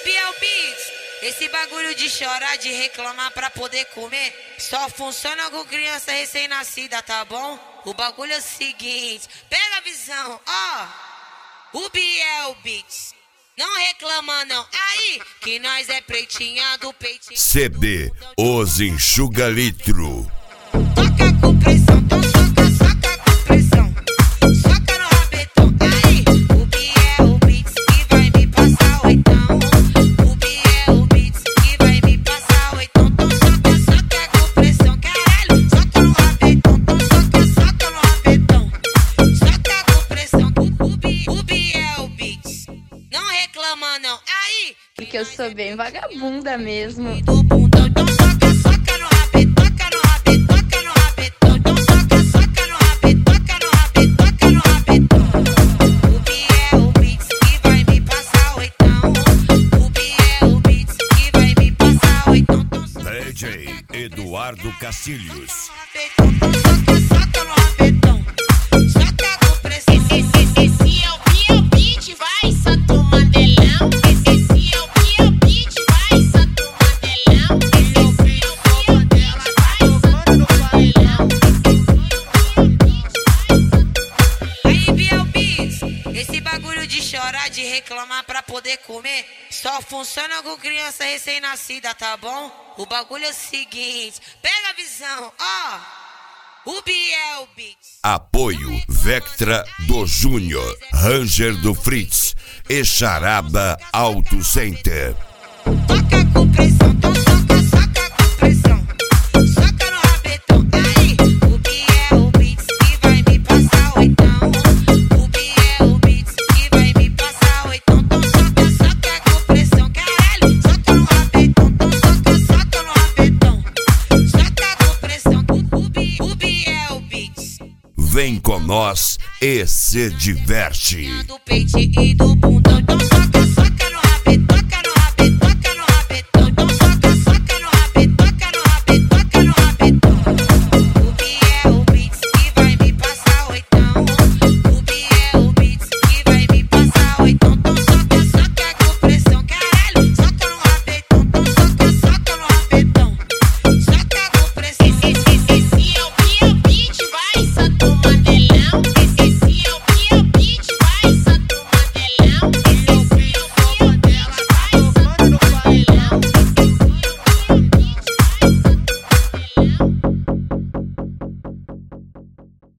Biel Beats, esse bagulho de chorar, de reclamar pra poder comer, só funciona com criança recém-nascida, tá bom? O bagulho é o seguinte, pega a visão, ó. O Biel Beats, não reclama não, aí que nós é pretinha do peitinho. CD Os Enxuga Litro. Toca com pressão, então soca com pressão. Soca no rabetão, aí o Biel Beats que vai me passar o oitão. O Biel Beats que vai me passar o oitão. Então soca com pressão, caralho. Soca no rabetão, então soca no rabetão. Soca com pressão, o Biel Beats, não reclama não, aí Porque eu sou bem vagabunda mesmo. do bundão, então soca no rabetão, toca no rabetão, toca no rabetão, então soca no rabetão, toca no rabetão, toca no rabetão. O Biel Beats que vai me passar o oitão. O Biel Beats que vai me passar o oitão, então soca DJ Eduardo Castilhos. no rabetão, soca no rabetão, soca com pressão. Esse é o Biel Beat, vai, Santo Mandelão. Esse é o Biel Beat, vai, Santo Mandelão. Esse é o Biel Beat, vai, Santo Mandelão. Aí Biel Beats, esse bagulho de chorar, de reclamar pra poder comer, só funciona com criança recém-nascida, tá bom? O bagulho é o seguinte, pega a visão, ó. O Biel Beats, Apoio Vectra do Júnior, Ranger do Fritz e Charaba Auto Center. toca com pressão, então soca com pressão. Soca no rabetão, aí o Biel Beats que vai me passar o oitão. O Biel Beats que vai me passar o oitão. Então soca com pressão, caralho. Soca no rabetão, então soca no rabetão. Soca com pressão, o Biel Beats. Vem com nós e se diverte. Do peito e do bundão, então soca